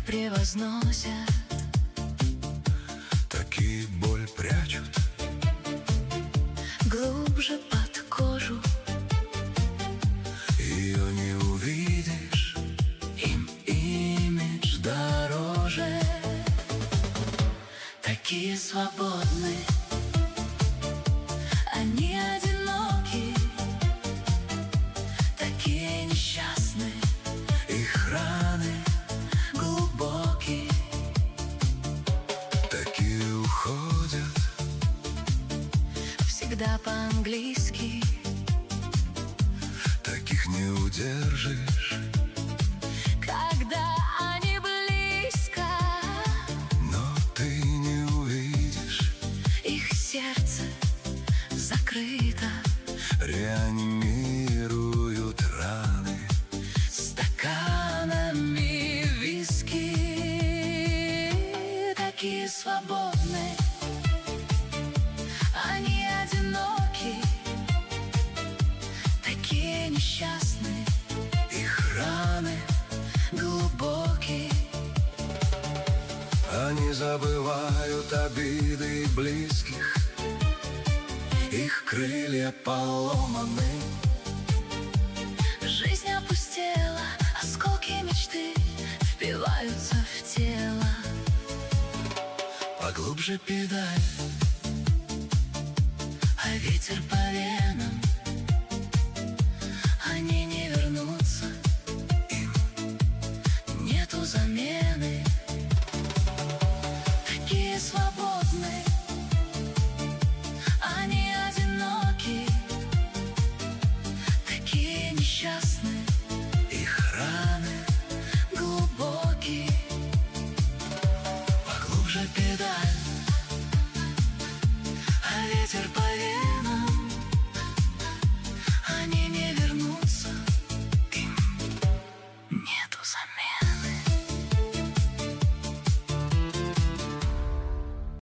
превозносят, такие боль прячут глубже под кожу. Ее не увидишь, Им имидж дороже. Такие свободны, они одиноки, такие несчастны, их раны глубокие. такие уходят Всегда по-английски, таких не удержишь, когда они близко. но ты не увидишь. Их сердце закрыто, Реанимируют раны стаканами виски. Такие свободны, они одиноки, такие несчастны, их раны. глубокие. Они забывают обиды близких, их крылья поломаны. Жизнь опустела, осколки мечты впиваются в тело. Поглубже педаль, А ветер по венам, они не вернутся, им нету замены. Такие свободны, они одиноки, такие несчастны, их раны. глубокие. Поглубже педаль.